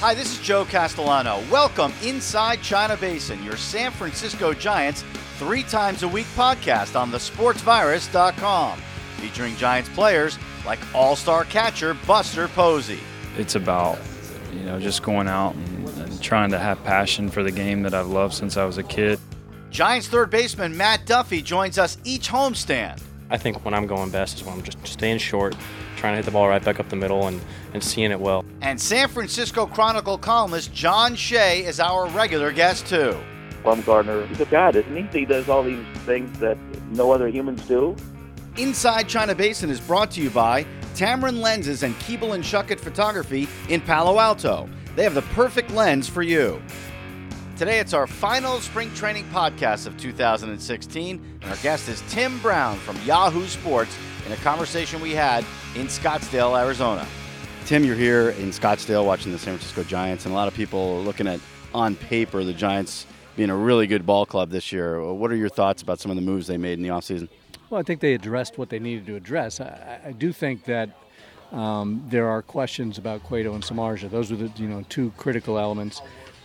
Hi, this is Joe Castellano. Welcome Inside China Basin, your San Francisco Giants 3 times a week podcast on thesportsvirus.com, featuring Giants players like all-star catcher Buster Posey. It's about, just going out and trying to have passion for the game that I've loved since I was a kid. Giants third baseman Matt Duffy joins us each homestand. I think when I'm going best is when I'm just staying short, trying to hit the ball right back up the middle and seeing it well. And San Francisco Chronicle columnist John Shea is our regular guest, too. Bumgarner, he's a god, isn't he? He does all these things that no other humans do. Inside China Basin is brought to you by Tamron Lenses and Keeble and Shuckett Photography in Palo Alto. They have the perfect lens for you. Today it's our final spring training podcast of 2016, and our guest is Tim Brown from Yahoo Sports in a conversation we had in Scottsdale, Arizona. Tim, you're here in Scottsdale watching the San Francisco Giants, and a lot of people are looking at, on paper, the Giants being a really good ball club this year. What are your thoughts about some of the moves they made in the offseason? Well, I think they addressed what they needed to address. I do think that there are questions about Cueto and Samardzija. Those are the two critical elements.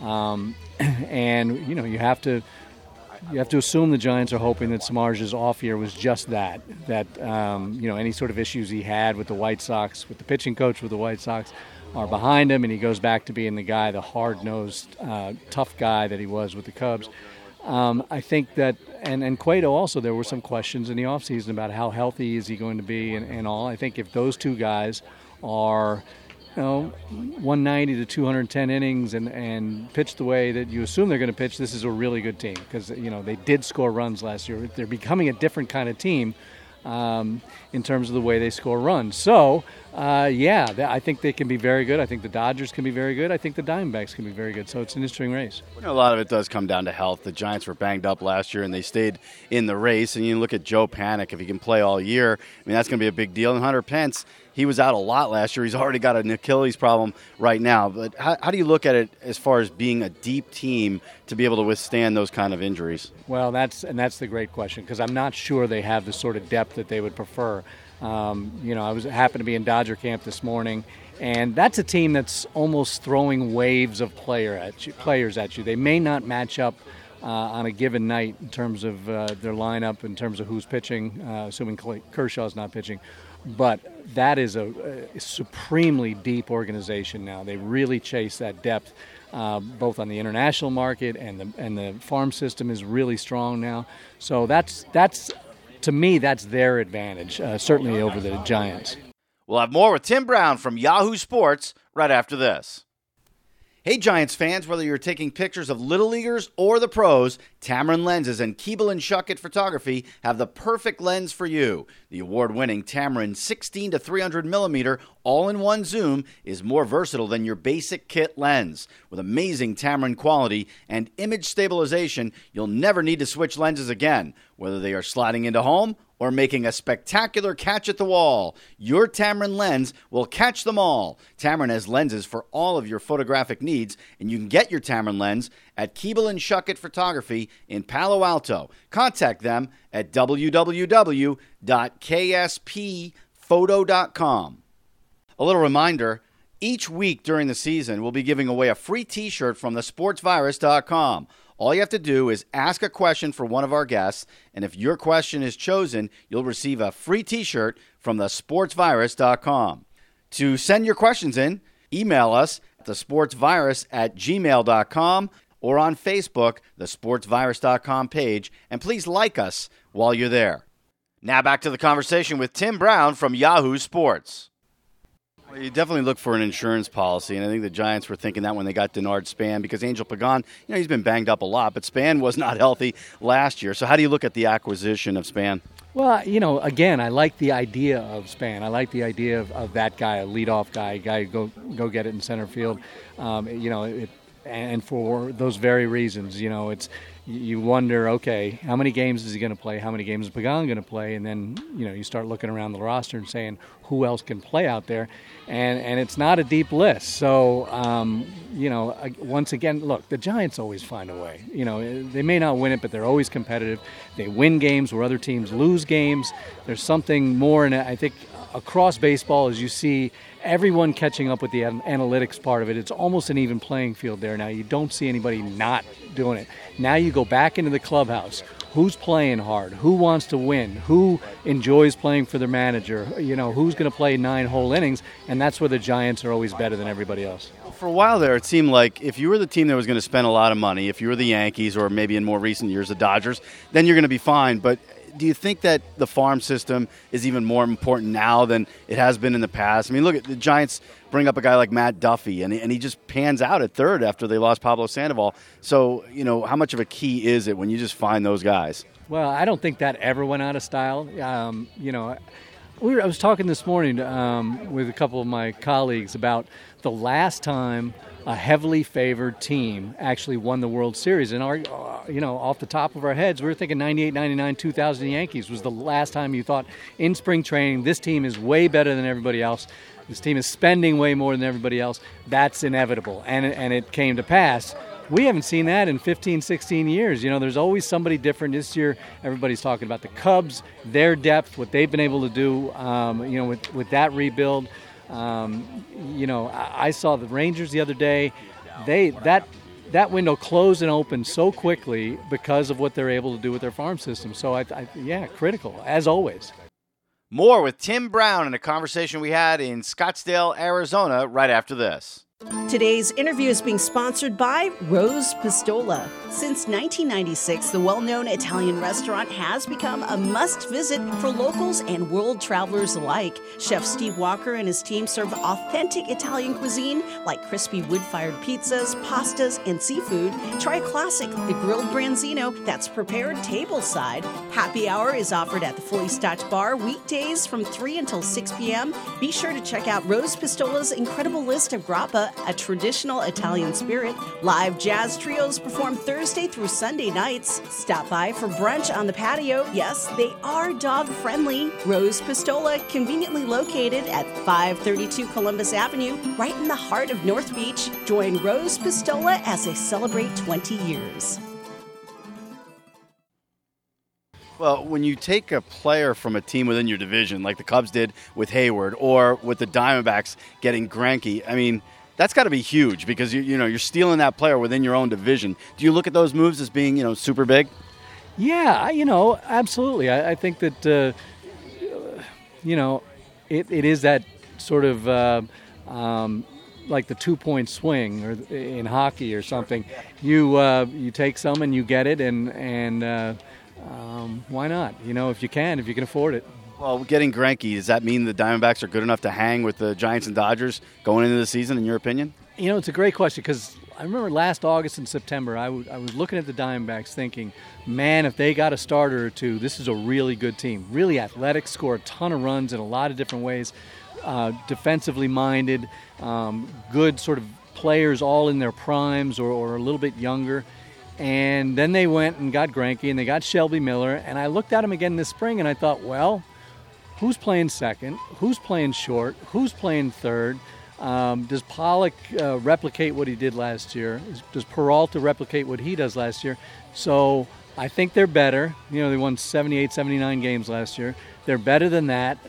And you have to assume the Giants are hoping that Samardzija's off year was just that any sort of issues he had with the White Sox, with the pitching coach with the White Sox, are behind him, and he goes back to being the hard-nosed, tough guy that he was with the Cubs. I think that, and Cueto also, there were some questions in the offseason about how healthy is he going to be and all. I think if those two guys are 190 to 210 innings and pitch the way that you assume they're going to pitch, this is a really good team because, they did score runs last year. They're becoming a different kind of team in terms of the way they score runs. So, I think they can be very good. I think the Dodgers can be very good. I think the Diamondbacks can be very good. So it's an interesting race. A lot of it does come down to health. The Giants were banged up last year, and they stayed in the race. And you look at Joe Panik, if he can play all year, that's going to be a big deal. And Hunter Pence, he was out a lot last year. He's already got an Achilles problem right now. But how do you look at it as far as being a deep team to be able to withstand those kind of injuries? Well, that's the great question because I'm not sure they have the sort of depth that they would prefer. I happened to be in Dodger camp this morning, and that's a team that's almost throwing waves of players at you. They may not match up on a given night in terms of their lineup, in terms of who's pitching, assuming Kershaw's not pitching. But that is a supremely deep organization now. They really chase that depth, both on the international market and the farm system is really strong now. So that's to me, that's their advantage, certainly over the Giants. We'll have more with Tim Brown from Yahoo Sports right after this. Hey, Giants fans, whether you're taking pictures of Little Leaguers or the pros, Tamron Lenses and Keeble and Shuckett Photography have the perfect lens for you. The award-winning Tamron 16 to 300 millimeter all-in-one zoom is more versatile than your basic kit lens. With amazing Tamron quality and image stabilization, you'll never need to switch lenses again, whether they are sliding into home or making a spectacular catch at the wall. Your Tamron lens will catch them all. Tamron has lenses for all of your photographic needs, and you can get your Tamron lens at Keeble and Shuckett Photography in Palo Alto. Contact them at www.ksphoto.com. A little reminder, each week during the season, we'll be giving away a free t-shirt from thesportsvirus.com. All you have to do is ask a question for one of our guests, and if your question is chosen, you'll receive a free t-shirt from thesportsvirus.com. To send your questions in, email us at thesportsvirus@gmail.com or on Facebook, the sportsvirus.com page, and please like us while you're there. Now back to the conversation with Tim Brown from Yahoo Sports. Well, you definitely look for an insurance policy, and I think the Giants were thinking that when they got Denard Span, because Angel Pagan, he's been banged up a lot, but Span was not healthy last year. So how do you look at the acquisition of Span? Well, again, I like the idea of Span. I like the idea of that guy, a leadoff guy who go get it in center field. And for those very reasons, you wonder, okay, how many games is he going to play? How many games is Pagan going to play? And then, you start looking around the roster and saying, who else can play out there? And it's not a deep list. So, once again, look, the Giants always find a way. They may not win it, but they're always competitive. They win games where other teams lose games. There's something more, and I think across baseball is you see everyone catching up with the analytics part of it. It's almost an even playing field there now. You don't see anybody not doing it. Now you go back into the clubhouse. Who's playing hard? Who wants to win? Who enjoys playing for their manager? Who's going to play 9 whole innings? And that's where the Giants are always better than everybody else. For a while there, it seemed like if you were the team that was going to spend a lot of money, if you were the Yankees or maybe in more recent years the Dodgers, then you're going to be fine. But do you think that the farm system is even more important now than it has been in the past? I mean, look at the Giants bring up a guy like Matt Duffy, and he just pans out at third after they lost Pablo Sandoval. So, how much of a key is it when you just find those guys? Well, I don't think that ever went out of style. I was talking this morning with a couple of my colleagues about the last time a heavily favored team actually won the World Series. And off the top of our heads, we were thinking 98, 99, 2000 Yankees was the last time you thought in spring training, this team is way better than everybody else. This team is spending way more than everybody else. That's inevitable. And it came to pass. We haven't seen that in 15, 16 years. There's always somebody different. This year, everybody's talking about the Cubs, their depth, what they've been able to do, with that rebuild. I saw the Rangers the other day. That window closed and opened so quickly because of what they're able to do with their farm system. So, critical, as always. More with Tim Brown in a conversation we had in Scottsdale, Arizona, right after this. Today's interview is being sponsored by Rose Pistola. Since 1996, the well-known Italian restaurant has become a must-visit for locals and world travelers alike. Chef Steve Walker and his team serve authentic Italian cuisine like crispy wood-fired pizzas, pastas, and seafood. Try a classic, the grilled branzino, that's prepared tableside. Happy hour is offered at the Fully Stocked Bar weekdays from 3 until 6 p.m. Be sure to check out Rose Pistola's incredible list of grappa, a traditional Italian spirit. Live jazz trios perform Thursday through Sunday nights. Stop by for brunch on the patio. Yes, they are dog-friendly. Rose Pistola, conveniently located at 532 Columbus Avenue, right in the heart of North Beach. Join Rose Pistola as they celebrate 20 years. Well, when you take a player from a team within your division, like the Cubs did with Hayward, or with the Diamondbacks getting Greinke, I mean, that's got to be huge because you're stealing that player within your own division. Do you look at those moves as being super big? Yeah, absolutely. I think that it is that sort of like the 2-point swing or in hockey or something. You take some and you get it, and why not? If you can afford it. Well, getting Greinke, does that mean the Diamondbacks are good enough to hang with the Giants and Dodgers going into the season, in your opinion? It's a great question because I remember last August and September, I was looking at the Diamondbacks thinking, man, if they got a starter or two, this is a really good team. Really athletic, score a ton of runs in a lot of different ways, defensively minded, good sort of players all in their primes or a little bit younger. And then they went and got Greinke and they got Shelby Miller. And I looked at them again this spring and I thought, well, who's playing second? Who's playing short? Who's playing third? Does Pollock replicate what he did last year? Does Peralta replicate what he does last year? So I think they're better. They won 78, 79 games last year. They're better than that.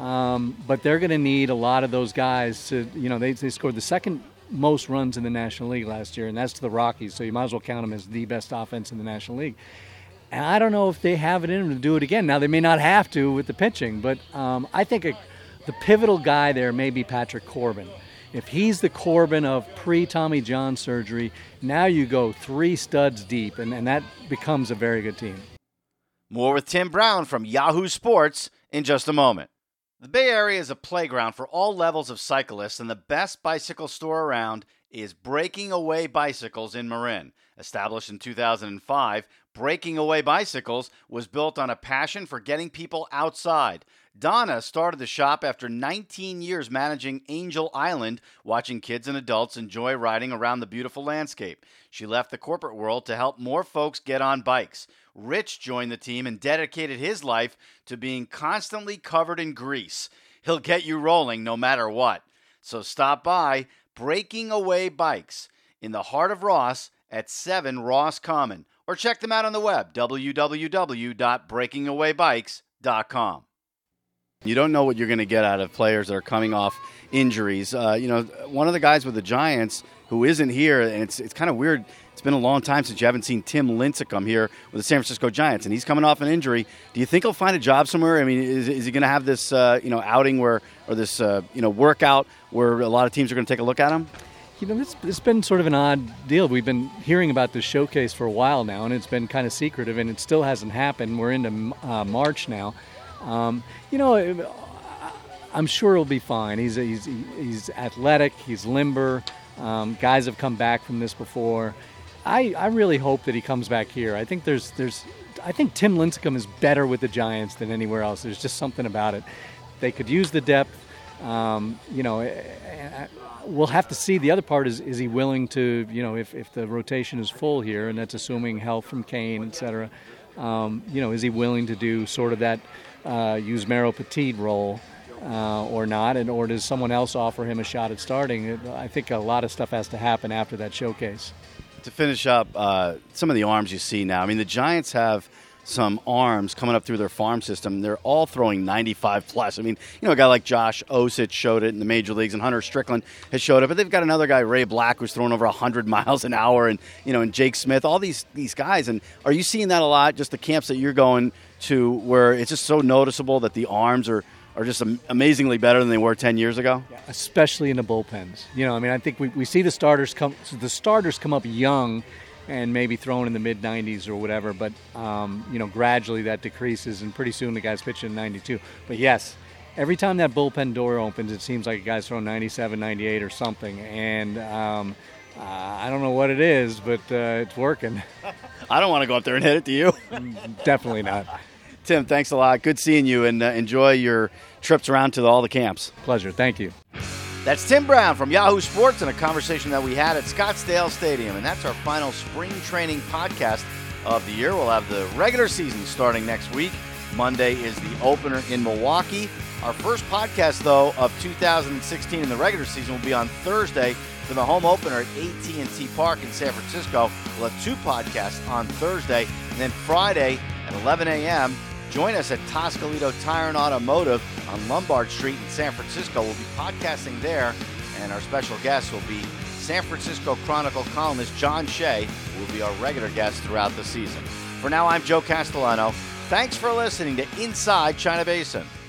But they're going to need a lot of those guys to, they scored the second most runs in the National League last year, and that's to the Rockies. So you might as well count them as the best offense in the National League. And I don't know if they have it in them to do it again. Now, they may not have to with the pitching, but I think the pivotal guy there may be Patrick Corbin. If he's the Corbin of pre-Tommy John surgery, now you go 3 studs deep, and that becomes a very good team. More with Tim Brown from Yahoo Sports in just a moment. The Bay Area is a playground for all levels of cyclists, and the best bicycle store around is Breaking Away Bicycles in Marin. Established in 2005, Breaking Away Bicycles was built on a passion for getting people outside. Donna started the shop after 19 years managing Angel Island, watching kids and adults enjoy riding around the beautiful landscape. She left the corporate world to help more folks get on bikes. Rich joined the team and dedicated his life to being constantly covered in grease. He'll get you rolling no matter what. So stop by Breaking Away Bikes in the heart of Ross at 7 Ross Common, or check them out on the web, www.breakingawaybikes.com. You don't know what you're going to get out of players that are coming off injuries. One of the guys with the Giants who isn't here, and it's kind of weird. It's been a long time since you haven't seen Tim Lincecum here with the San Francisco Giants, and he's coming off an injury. Do you think he'll find a job somewhere? I mean, is he going to have this outing this workout where a lot of teams are going to take a look at him? It's been sort of an odd deal. We've been hearing about this showcase for a while now, and it's been kind of secretive, and it still hasn't happened. We're into March now. I'm sure he'll be fine. He's athletic. He's limber. Guys have come back from this before. I really hope that he comes back here. I think I think Tim Lincecum is better with the Giants than anywhere else. There's just something about it. They could use the depth. We'll have to see. The other part is he willing to, if the rotation is full here, and that's assuming help from Kane, et cetera, is he willing to do sort of that Yusmeiro Petit role or not, or does someone else offer him a shot at starting? I think a lot of stuff has to happen after that showcase. To finish up, some of the arms you see now. I mean, the Giants have some arms coming up through their farm system. They're all throwing 95 plus. I mean, a guy like Josh Osich showed it in the major leagues, and Hunter Strickland has showed it. But they've got another guy, Ray Black, who's throwing over 100 miles an hour, and and Jake Smith, all these guys. And are you seeing that a lot? Just the camps that you're going to, where it's just so noticeable that the arms are just amazingly better than they were 10 years ago? Yeah, especially in the bullpens. I think we see the starters come up young and maybe thrown in the mid-90s or whatever, but gradually that decreases, and pretty soon the guy's pitching 92. But yes, every time that bullpen door opens, it seems like a guy's throwing 97, 98 or something, and I don't know what it is, but it's working. I don't want to go up there and hit it, do you? Definitely not. Tim, thanks a lot. Good seeing you, and enjoy your trips around to all the camps. Pleasure. Thank you. That's Tim Brown from Yahoo Sports and a conversation that we had at Scottsdale Stadium. And that's our final spring training podcast of the year. We'll have the regular season starting next week. Monday is the opener in Milwaukee. Our first podcast, though, of 2016 in the regular season will be on Thursday for the home opener at AT&T Park in San Francisco. We'll have 2 podcasts on Thursday. And then Friday at 11 a.m., join us at Toscalito Tire and Automotive on Lombard Street in San Francisco. We'll be podcasting there, and our special guest will be San Francisco Chronicle columnist John Shea, who will be our regular guest throughout the season. For now, I'm Joe Castellano. Thanks for listening to Inside China Basin.